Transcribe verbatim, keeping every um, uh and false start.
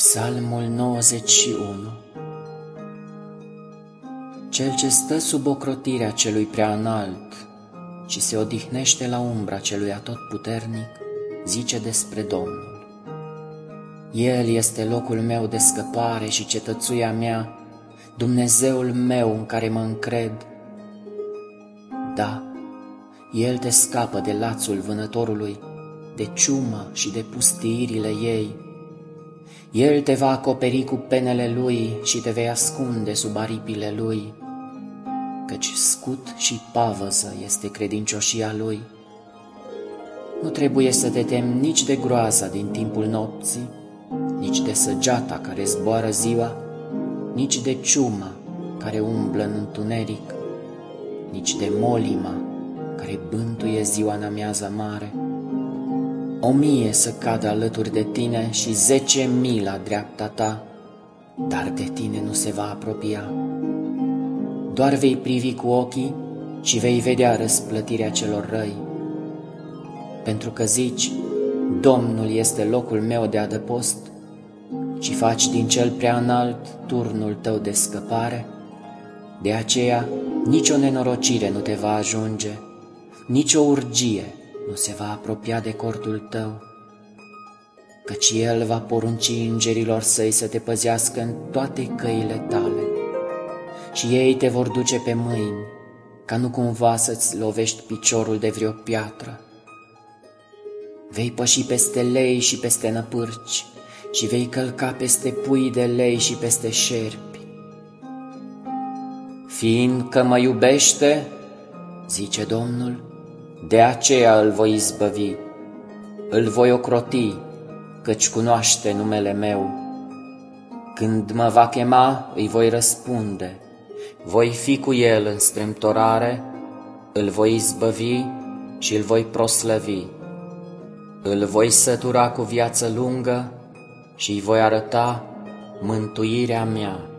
Psalmul nouăzeci și unu. Cel ce stă sub ocrotirea celui prea înalt și se odihnește la umbra celui atotputernic, zice despre Domnul: El este locul meu de scăpare și cetățuia mea, Dumnezeul meu în care mă încred. Da, El te scapă de lațul vânătorului, de ciumă și de pustiirile ei. El te va acoperi cu penele Lui și te vei ascunde sub aripile Lui, căci scut și pavăză este credincioșia Lui. Nu trebuie să te temi nici de groaza din timpul nopții, nici de săgeata care zboară ziua, nici de ciuma care umblă în întuneric, nici de molima care bântuie ziua în amiaza mare. O mie să cadă alături de tine și zece mii la dreapta ta, dar de tine nu se va apropia. Doar vei privi cu ochii și vei vedea răsplătirea celor răi. Pentru că zici: Domnul este locul meu de adăpost, și faci din cel prea înalt turnul tău de scăpare, de aceea nicio nenorocire nu te va ajunge, nici o urgie nu se va apropia de cortul tău, căci El va porunci îngerilor săi să te păzească în toate căile tale, și ei te vor duce pe mâini, ca nu cumva să-ți lovești piciorul de vreo piatră. Vei păși peste lei și peste năpârci, și vei călca peste pui de lei și peste șerpi. Fiindcă mă iubește, zice Domnul, de aceea îl voi izbăvi, îl voi ocroti, căci cunoaște numele meu. Când mă va chema, îi voi răspunde, voi fi cu el în strâmtorare, îl voi izbăvi și îl voi proslăvi. Îl voi sătura cu viață lungă și îi voi arăta mântuirea mea.